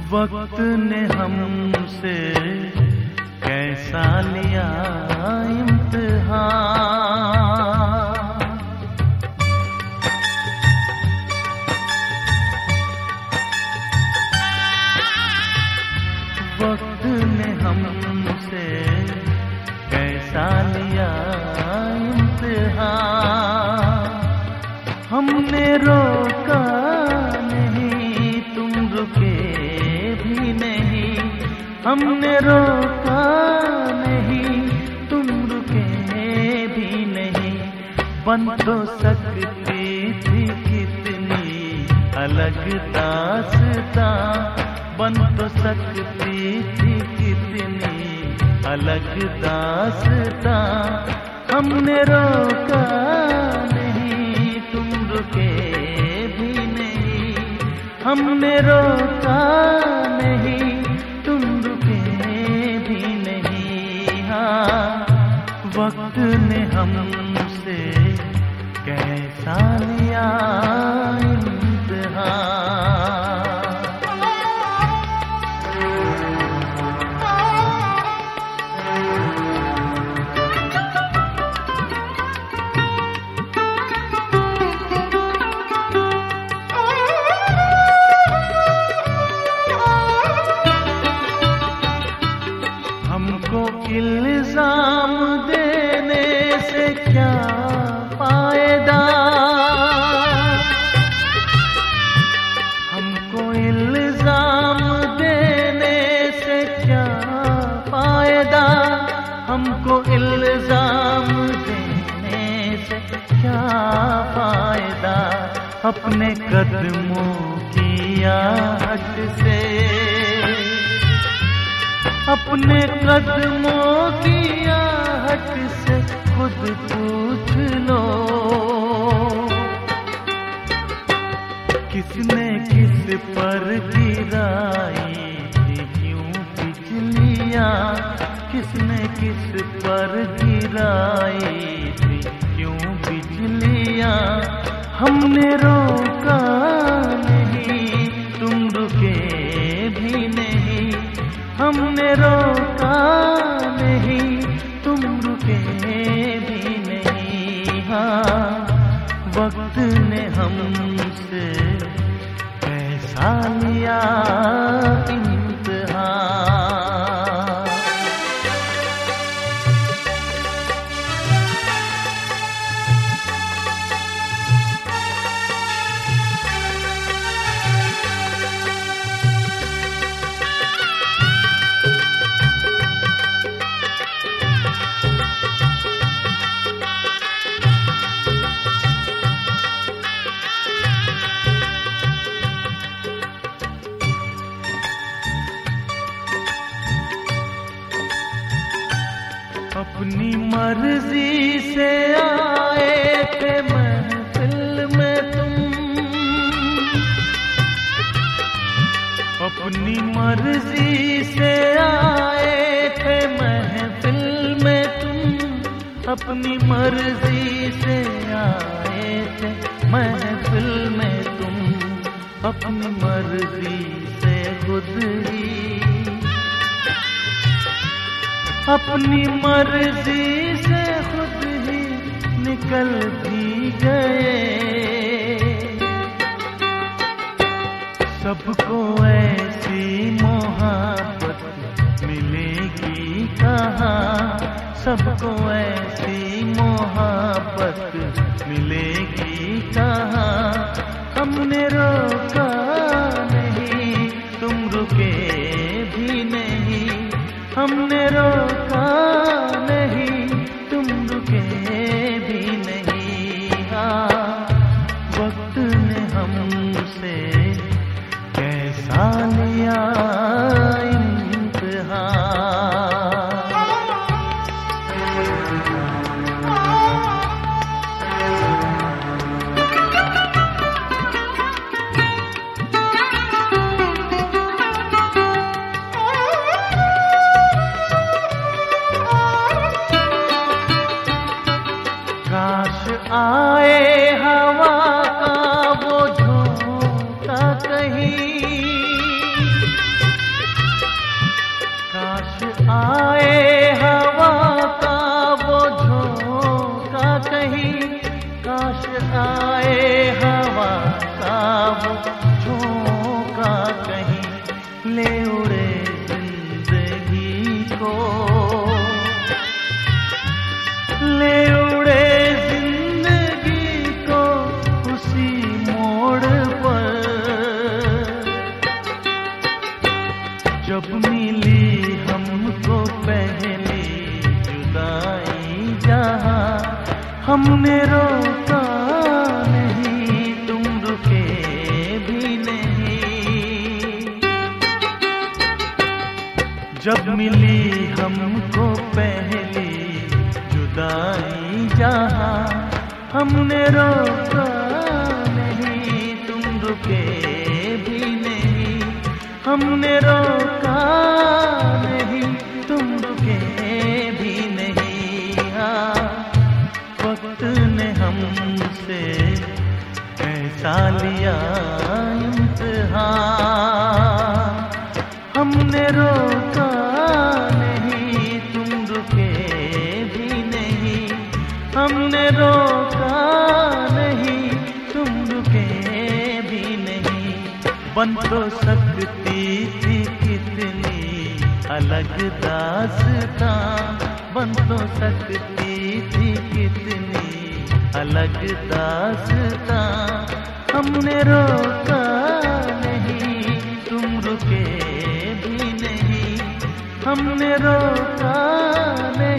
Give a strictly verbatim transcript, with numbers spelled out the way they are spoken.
वक्त ने हमसे कैसा लिया इम्तिहान, वक्त ने हमसे कैसा लिया इम्तिहान। हमने रोका नहीं, तुम रुके भी नहीं, हमने रोका नहीं, तुम रुके भी नहीं। बन तो सकती थी कितनी अलग दास्तां, बन तो सकती थी कितनी अलग दास्तां। हमने रोका नहीं, तुम रुके भी नहीं, हमने रोका नहीं, तुम रुके भी नहीं। हाँ, वक्त ने हमसे कैसा लिया इम्तिहान। हमको इल्जाम देने से क्या फायदा, हमको इल्जाम देने से क्या फायदा, हमको इल्जाम देने से क्या फायदा। अपने कदमों की आहट से, अपने कदमों की आहट से खुद पूछ लो, किसने किस पर गिराई थी क्यों बिजलियां, किसने किस पर गिराई थी क्यों बिजलियां। हमने रोका नहीं, तुम रुके भी नहीं, हमने रोका नहीं, तुम रुके भी नहीं। हाँ, वक्त ने हमसे कैसा लिया इम्तिहान। अपनी मर्जी से आए थे महफिल में तुम, अपनी मर्जी से आए थे महफिल में तुम, अपनी मर्जी से आए थे महफिल में तुम। अपनी मर्जी से खुद ही, अपनी मर्जी से खुद ही निकल भी गए। सबको ऐसी मोहब्बत मिलेगी कहाँ, सबको ऐसी मोहब्बत मिलेगी कहाँ। हमने रोका नहीं, तुम रुके भी नहीं, हमने रोका नहीं, तुम रुके भी नहीं। हाँ, वक्त ने हमसे कैसा लिया आए हवा का वो झोंका कहीं, जाए हवा का वो झोंका, कहीं ले उड़े जिंदगी को, ले उड़े जिंदगी को उसी मोड़ पर। जब मिली हमको पहली जुदाई जहां, हमने रोका नहीं, तुम रुके भी नहीं। जब मिली हमको पहली जुदाई जहां, हमने रोका नहीं, तुम रुके भी नहीं। हमने रोका नहीं, तुम रुके भी नहीं। हाँ, वक्त ने हमसे ऐसा लिया इम्तिहान, हमने रोका नहीं, तुम रुके भी नहीं। हमने रोका नहीं, तुम रुके भी नहीं। बन तो सकती थी कितनी अलग दास्तां, बन तो सकती थी कितनी अलग दास्तां। हमने रोका नहीं, तुम रुके भी नहीं। हमने रोका नहीं।